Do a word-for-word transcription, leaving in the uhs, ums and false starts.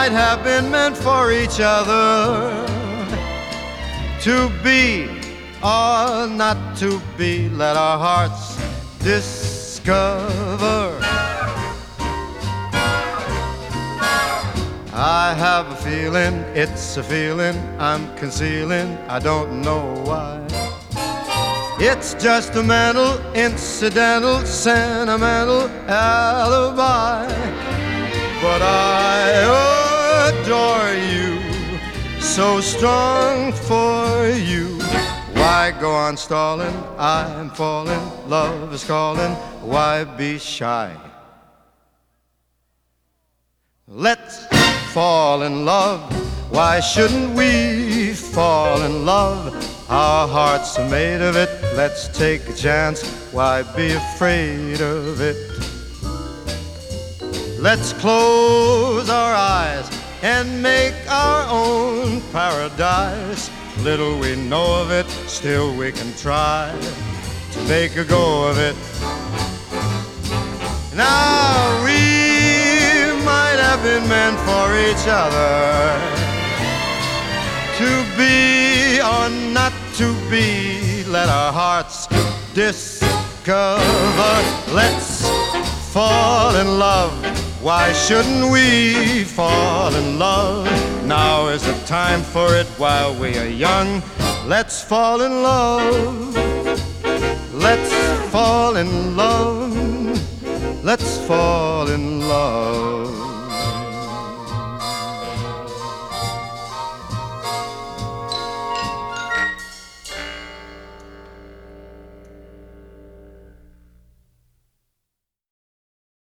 might have been meant for each other, to be or not to be, let our hearts discover. I have a feeling, it's a feeling I'm concealing, I don't know why. It's just a mental, incidental, sentimental alibi. But I adore you, so strong for you. Why go on stalling? I'm falling, love is calling. Why be shy? Let's fall in love. Why shouldn't we fall in love? Our hearts are made of it. Let's take a chance. Why be afraid of it? Let's close our eyes and make our own paradise. Little we know of it, still we can try to make a go of it. Now we might have been meant for each other, to be or not to be, let our hearts discover. Let's fall in love. Why shouldn't we fall in love? Now is the time for it while we are young. Let's fall in love. Let's fall in love. Let's fall in love.